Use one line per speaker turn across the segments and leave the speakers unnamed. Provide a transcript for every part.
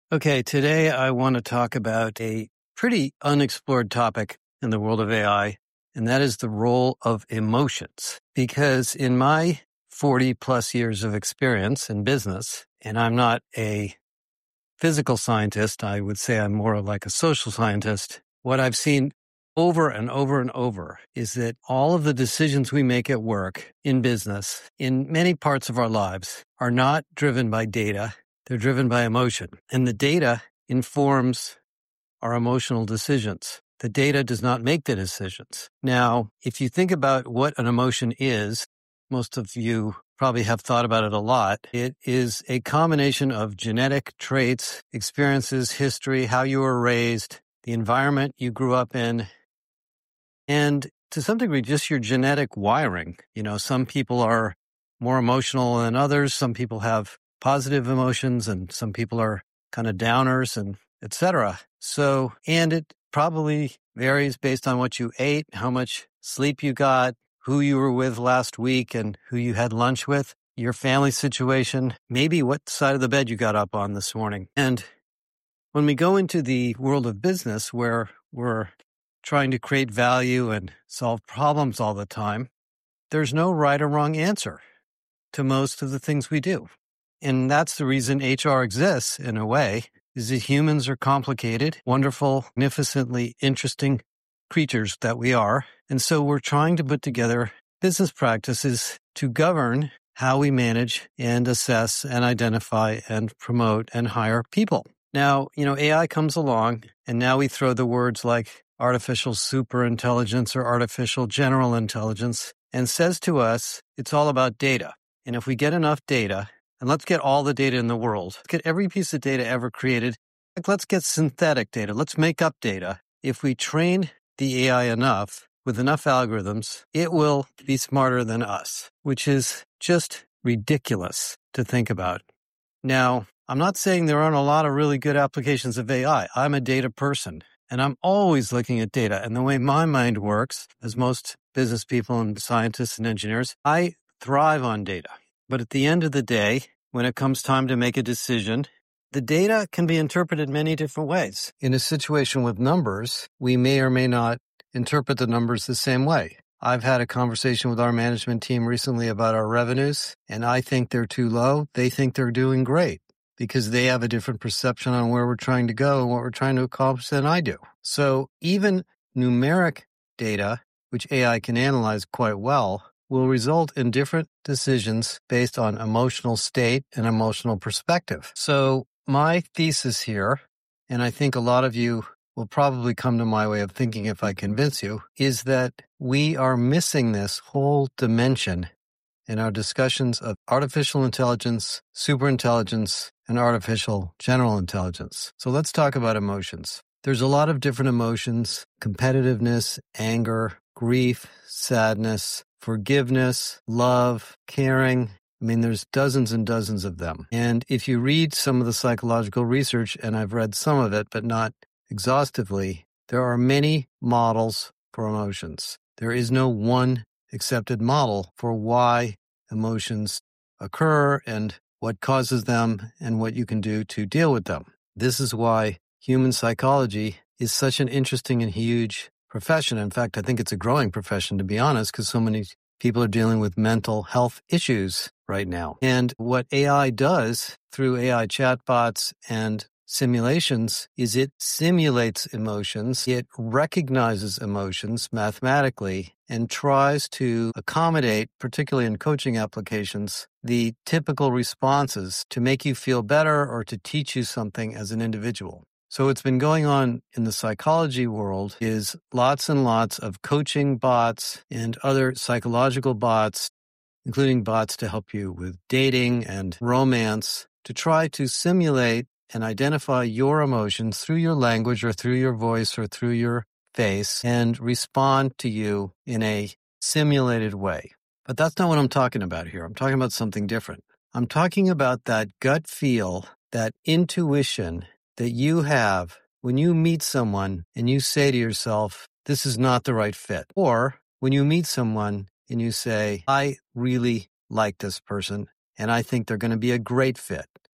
Okay, today I want to talk about a pretty unexplored topic in the world of AI, and that is the role of emotions. Because in my 40 plus years of experience in business, and I'm not a physical scientist, I would say I'm more like a social scientist. What I've seen over and over and over is that all of the decisions we make at work, in business, in many parts of our lives are not driven by data. They're driven by emotion. And the data informs our emotional decisions. The data does not make the decisions. Now, if you think about what an emotion is, most of you probably have thought about it a lot. It is a combination of genetic traits, experiences, history, how you were raised, the environment you grew up in, and to some degree, just your genetic wiring. You know, some people are more emotional than others. Some people have positive emotions and some people are kind of downers and etc. So, and it probably varies based on what you ate, how much sleep you got, who you were with last week and who you had lunch with, your family situation, maybe what side of the bed you got up on this morning. And when we go into the world of business where we're trying to create value and solve problems all the time, there's no right or wrong answer to most of the things we do. And that's the reason HR exists in a way, is that humans are complicated, wonderful, magnificently interesting creatures that we are. And so we're trying to put together business practices to govern how we manage and assess and identify and promote and hire people. Now, AI comes along and now we throw the words like artificial superintelligence or artificial general intelligence and says to us, it's all about data. And if we get enough data, and let's get all the data in the world, let's get every piece of data ever created, like let's get synthetic data, let's make up data. If we train the AI enough, with enough algorithms, it will be smarter than us, which is just ridiculous to think about. Now, I'm not saying there aren't a lot of really good applications of AI. I'm a data person, and I'm always looking at data. And the way my mind works, as most business people and scientists and engineers, I thrive on data. But at the end of the day, when it comes time to make a decision, the data can be interpreted many different ways. In a situation with numbers, we may or may not interpret the numbers the same way. I've had a conversation with our management team recently about our revenues, and I think they're too low. They think they're doing great because they have a different perception on where we're trying to go and what we're trying to accomplish than I do. So even numeric data, which AI can analyze quite well, will result in different decisions based on emotional state and emotional perspective. So my thesis here, and I think a lot of you will probably come to my way of thinking if I convince you, is that we are missing this whole dimension in our discussions of artificial intelligence, superintelligence, and artificial general intelligence. So let's talk about emotions. There's a lot of different emotions: competitiveness, anger, grief, sadness, forgiveness, love, caring. I mean, there's dozens and dozens of them. And if you read some of the psychological research, and I've read some of it, but not exhaustively, there are many models for emotions. There is no one accepted model for why emotions occur and what causes them and what you can do to deal with them. This is why human psychology is such an interesting and huge profession. In fact, I think it's a growing profession, to be honest, because so many people are dealing with mental health issues right now. And what AI does through AI chatbots and simulations is it simulates emotions, it recognizes emotions mathematically, and tries to accommodate, particularly in coaching applications, the typical responses to make you feel better or to teach you something as an individual. So what's been going on in the psychology world is lots and lots of coaching bots and other psychological bots, including bots to help you with dating and romance, to try to simulate and identify your emotions through your language or through your voice or through your face and respond to you in a simulated way. But that's not what I'm talking about here. I'm talking about something different. I'm talking about that gut feel, that intuition that you have when you meet someone and you say to yourself, this is not the right fit. Or when you meet someone and you say, I really like this person and I think they're going to be a great fit.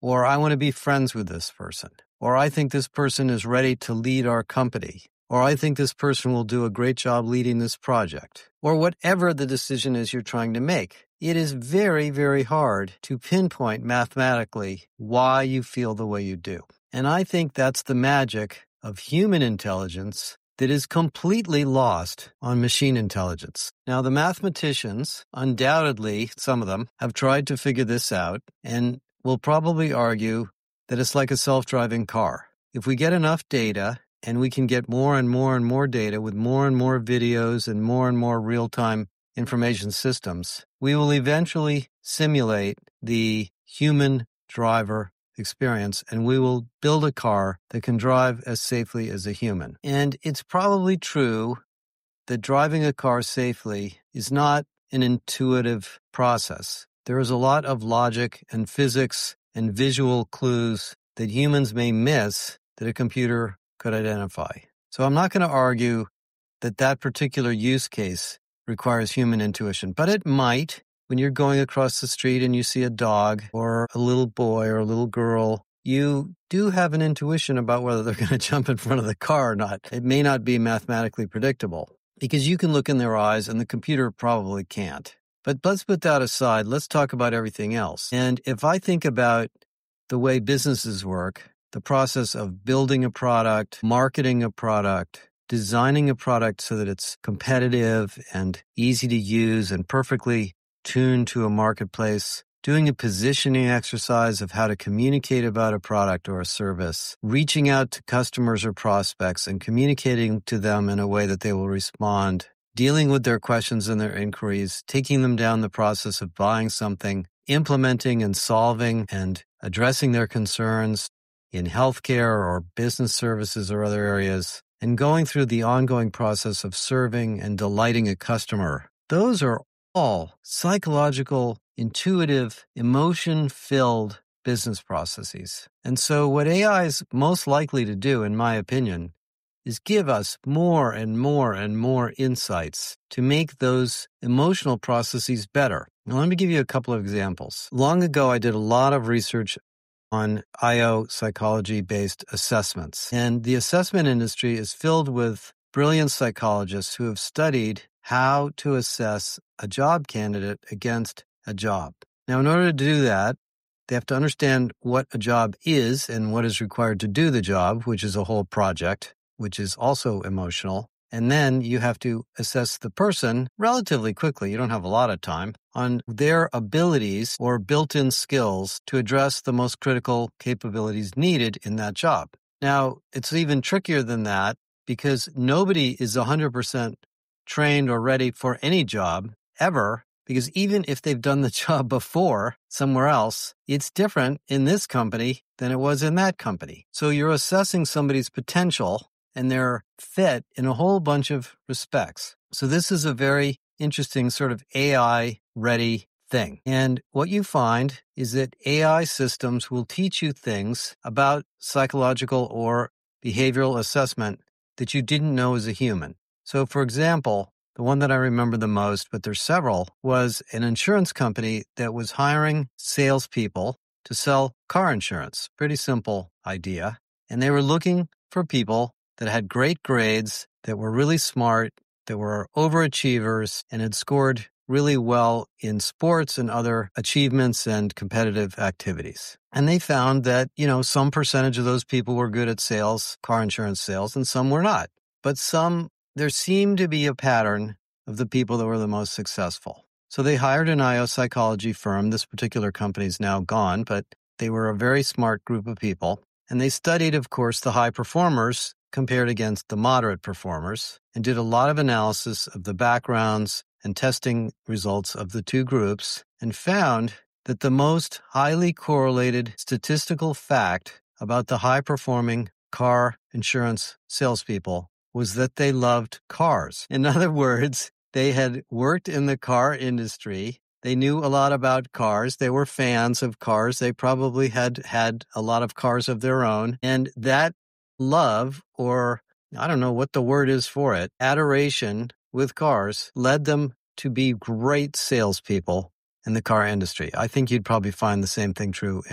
or I want to be friends with this person, or I think this person is ready to lead our company, or I think this person will do a great job leading this project, or whatever the decision is you're trying to make. It is very, very hard to pinpoint mathematically why you feel the way you do. And I think that's the magic of human intelligence that is completely lost on machine intelligence. Now, the mathematicians, undoubtedly, some of them, have tried to figure this out and will probably argue that it's like a self-driving car. If we get enough data, and we can get more and more and more data with more and more videos and more real-time information systems, we will eventually simulate the human driver experience, and we will build a car that can drive as safely as a human. And it's probably true that driving a car safely is not an intuitive process. There is a lot of logic and physics and visual clues that humans may miss that a computer could identify. So I'm not going to argue that that particular use case requires human intuition, but it might. When you're going across the street and you see a dog or a little boy or a little girl, you do have an intuition about whether they're going to jump in front of the car or not. It may not be mathematically predictable because you can look in their eyes and the computer probably can't. But let's put that aside. Let's talk about everything else. And if I think about the way businesses work, the process of building a product, marketing a product, designing a product so that it's competitive and easy to use and perfectly tuned to a marketplace, doing a positioning exercise of how to communicate about a product or a service, reaching out to customers or prospects and communicating to them in a way that they will respond, dealing with their questions and their inquiries, taking them down the process of buying something, implementing and solving and addressing their concerns in healthcare or business services or other areas, and going through the ongoing process of serving and delighting a customer. Those are all psychological, intuitive, emotion-filled business processes. And so what AI is most likely to do, in my opinion, is give us more and more insights to make those emotional processes better. Now, let me give you a couple of examples. Long ago, I did a lot of research on IO psychology-based assessments. And the assessment industry is filled with brilliant psychologists who have studied how to assess a job candidate against a job. Now, in order to do that, they have to understand what a job is and what is required to do the job, which is a whole project, which is also emotional. And then you have to assess the person relatively quickly. You don't have a lot of time on their abilities or built-in skills to address the most critical capabilities needed in that job. Now, it's even trickier than that because nobody is 100% trained or ready for any job ever, because even if they've done the job before somewhere else, it's different in this company than it was in that company. So you're assessing somebody's potential and their fit in a whole bunch of respects. So this is a very interesting sort of AI-ready thing. And what you find is that AI systems will teach you things about psychological or behavioral assessment that you didn't know as a human. So, for example, the one that I remember the most, but there's several, was an insurance company that was hiring salespeople to sell car insurance. Pretty simple idea. And they were looking for people that had great grades, that were really smart, that were overachievers, and had scored really well in sports and other achievements and competitive activities. And they found that, some percentage of those people were good at sales, car insurance sales, and some were not. But there seemed to be a pattern of the people that were the most successful. So they hired an IO psychology firm. This particular company is now gone, but they were a very smart group of people. And they studied, of course, the high performers compared against the moderate performers and did a lot of analysis of the backgrounds and testing results of the two groups and found that the most highly correlated statistical fact about the high-performing car insurance salespeople was that they loved cars. In other words, they had worked in the car industry. They knew a lot about cars. They were fans of cars. They probably had a lot of cars of their own. And that love, or I don't know what the word is for it, adoration with cars led them to be great salespeople in the car industry. I think you'd probably find the same thing true in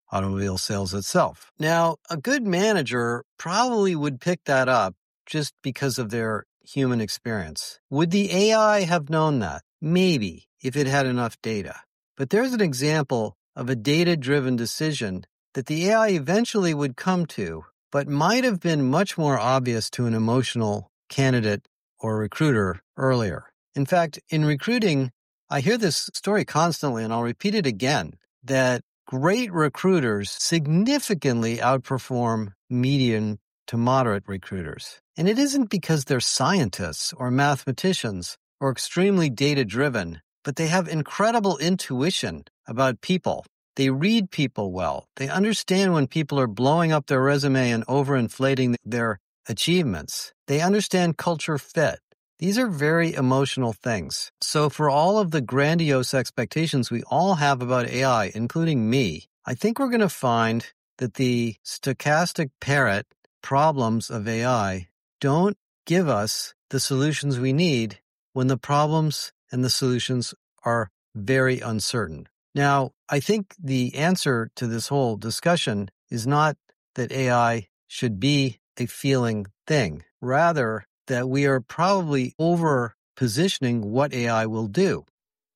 automobile sales itself. Now, a good manager probably would pick that up just because of their human experience. Would the AI have known that? Maybe, if it had enough data. But there's an example of a data-driven decision that the AI eventually would come to, but might have been much more obvious to an emotional candidate or recruiter earlier. In fact, in recruiting, I hear this story constantly, and I'll repeat it again, that great recruiters significantly outperform median to moderate recruiters. And it isn't because they're scientists or mathematicians or extremely data-driven, but they have incredible intuition about people. They read people well. They understand when people are blowing up their resume and overinflating their achievements. They understand culture fit. These are very emotional things. So for all of the grandiose expectations we all have about AI, including me, I think we're going to find that the stochastic parrot problems of AI don't give us the solutions we need when the problems and the solutions are very uncertain. Now, I think the answer to this whole discussion is not that AI should be a feeling thing. Rather, that we are probably over-positioning what AI will do.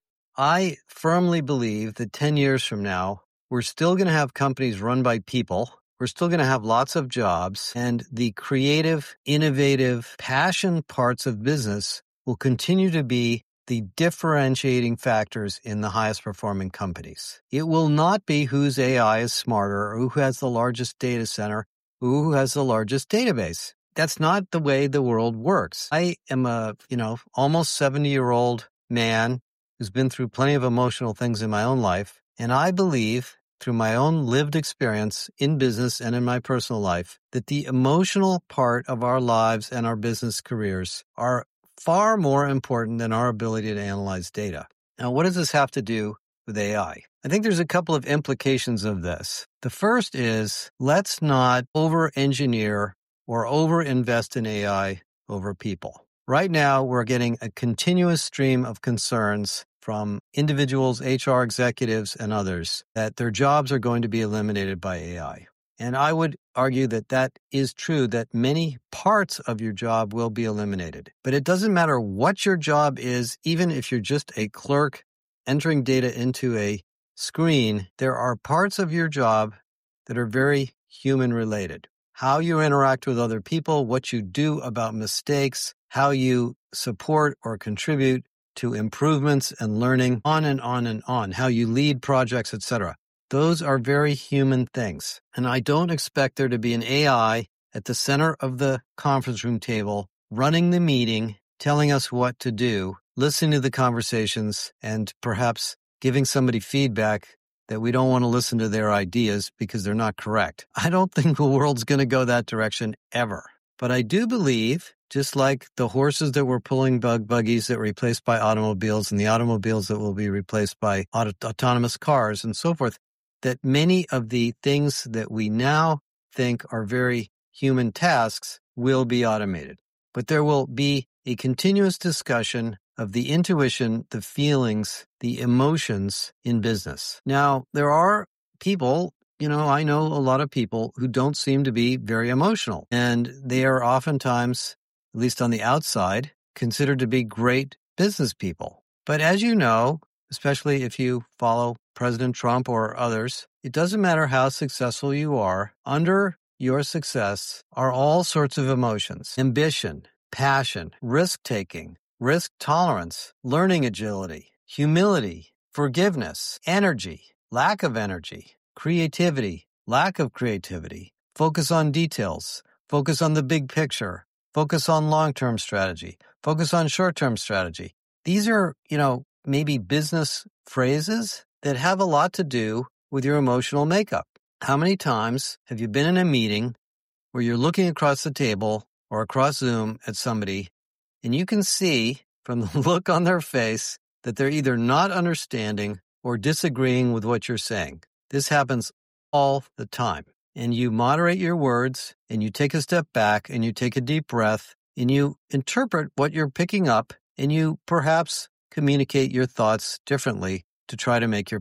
I firmly believe that 10 years from now, we're still going to have companies run by people. We're still going to have lots of jobs, and the creative, innovative, passion parts of business will continue to be the differentiating factors in the highest performing companies. It will not be whose AI is smarter or who has the largest data center, who has the largest database. That's not the way the world works. I am a, almost 70-year-old man who's been through plenty of emotional things in my own life. And I believe through my own lived experience in business and in my personal life that the emotional part of our lives and our business careers are far more important than our ability to analyze data. Now, what does this have to do with AI? I think there's a couple of implications of this. The first is let's not over-engineer or over-invest in AI over people. Right now, we're getting a continuous stream of concerns from individuals, HR executives, and others that their jobs are going to be eliminated by AI. And I would argue that that is true, that many parts of your job will be eliminated. But it doesn't matter what your job is, even if you're just a clerk entering data into a screen, there are parts of your job that are very human-related. How you interact with other people, what you do about mistakes, how you support or contribute to improvements and learning, on and on and on, how you lead projects, etc. Those are very human things. And I don't expect there to be an AI at the center of the conference room table, running the meeting, telling us what to do, listening to the conversations, and perhaps giving somebody feedback that we don't want to listen to their ideas because they're not correct. I don't think the world's going to go that direction ever. But I do believe, just like the horses that were pulling buggies that were replaced by automobiles and the automobiles that will be replaced by autonomous cars and so forth, that many of the things that we now think are very human tasks will be automated. But there will be a continuous discussion of the intuition, the feelings, the emotions in business. Now, there are people, I know a lot of people who don't seem to be very emotional, and they are oftentimes, at least on the outside, considered to be great business people. But as you know, especially if you follow President Trump or others, it doesn't matter how successful you are. Under your success are all sorts of emotions: ambition, passion, risk-taking, risk tolerance, learning agility, humility, forgiveness, energy, lack of energy, creativity, lack of creativity, focus on details, focus on the big picture, focus on long-term strategy, focus on short-term strategy. These are, maybe business phrases that have a lot to do with your emotional makeup. How many times have you been in a meeting where you're looking across the table or across Zoom at somebody, and you can see from the look on their face that they're either not understanding or disagreeing with what you're saying? This happens all the time. And you moderate your words, and you take a step back, and you take a deep breath, and you interpret what you're picking up, and you perhaps communicate your thoughts differently to try to make your point.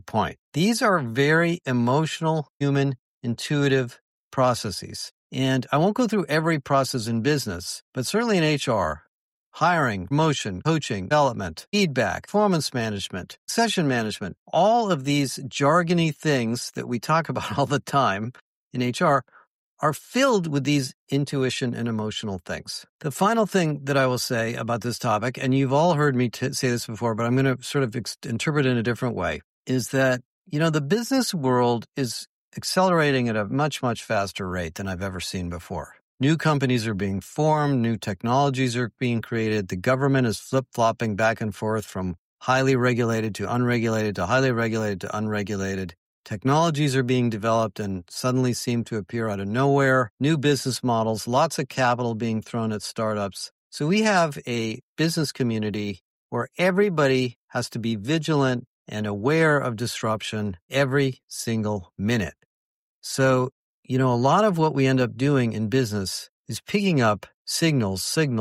These are very emotional, human, intuitive processes. And I won't go through every process in business, but certainly in HR, hiring, promotion, coaching, development, feedback, performance management, session management, all of these jargony things that we talk about all the time in HR are filled with these intuition and emotional things. The final thing that I will say about this topic, and you've all heard me say this before, but I'm going to sort of interpret it in a different way, is that, the business world is accelerating at a much, much faster rate than I've ever seen before. New companies are being formed, new technologies are being created, the government is flip-flopping back and forth from highly regulated to unregulated to highly regulated to unregulated. Technologies are being developed and suddenly seem to appear out of nowhere. New business models, lots of capital being thrown at startups. So we have a business community where everybody has to be vigilant and aware of disruption every single minute. So, a lot of what we end up doing in business is picking up signal.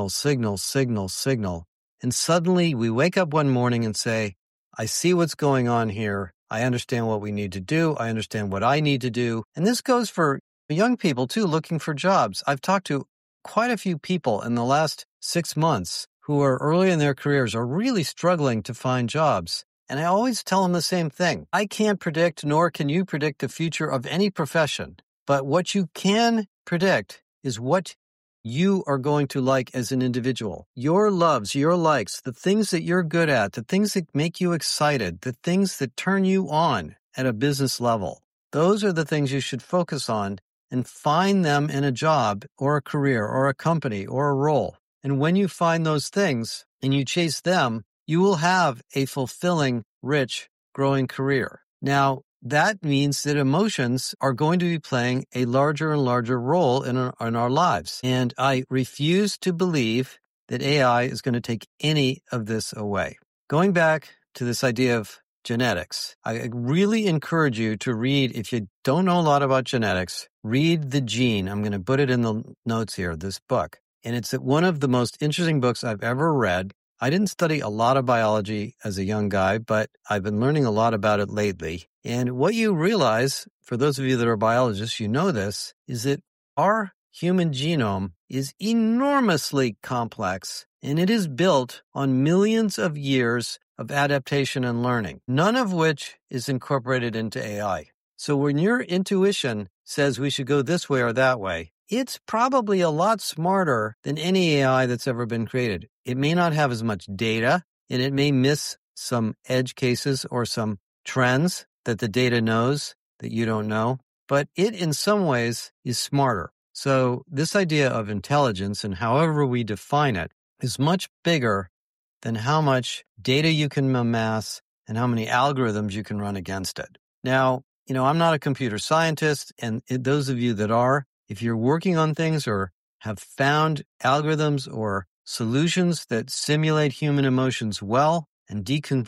And suddenly we wake up one morning and say, I see what's going on here. I understand what we need to do. I understand what I need to do. And this goes for young people too, looking for jobs. I've talked to quite a few people in the last 6 months who are early in their careers are really struggling to find jobs. And I always tell them the same thing. I can't predict, nor can you predict the future of any profession. But what you can predict is what you are going to like as an individual. Your loves, your likes, the things that you're good at, the things that make you excited, the things that turn you on at a business level. Those are the things you should focus on and find them in a job or a career or a company or a role. And when you find those things and you chase them, you will have a fulfilling, rich, growing career. Now, that means that emotions are going to be playing a larger and larger role in our lives. And I refuse to believe that AI is going to take any of this away. Going back to this idea of genetics, I really encourage you to read, if you don't know a lot about genetics, read The Gene. I'm going to put it in the notes here, this book. And it's one of the most interesting books I've ever read. I didn't study a lot of biology as a young guy, but I've been learning a lot about it lately. And what you realize, for those of you that are biologists, you know this, is that our human genome is enormously complex, and it is built on millions of years of adaptation and learning, none of which is incorporated into AI. So when your intuition says we should go this way or that way, it's probably a lot smarter than any AI that's ever been created. It may not have as much data, and it may miss some edge cases or some trends that the data knows that you don't know, but it in some ways is smarter. So this idea of intelligence, and however we define it, is much bigger than how much data you can amass and how many algorithms you can run against it. Now, I'm not a computer scientist, and those of you that are, if you're working on things or have found algorithms or solutions that simulate human emotions well and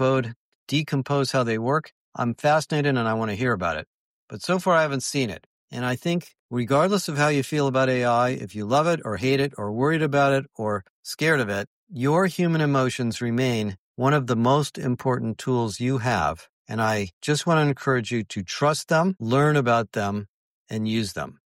decompose how they work, I'm fascinated and I want to hear about it. But so far I haven't seen it. And I think regardless of how you feel about AI, if you love it or hate it or worried about it or scared of it, your human emotions remain one of the most important tools you have. And I just want to encourage you to trust them, learn about them, and use them.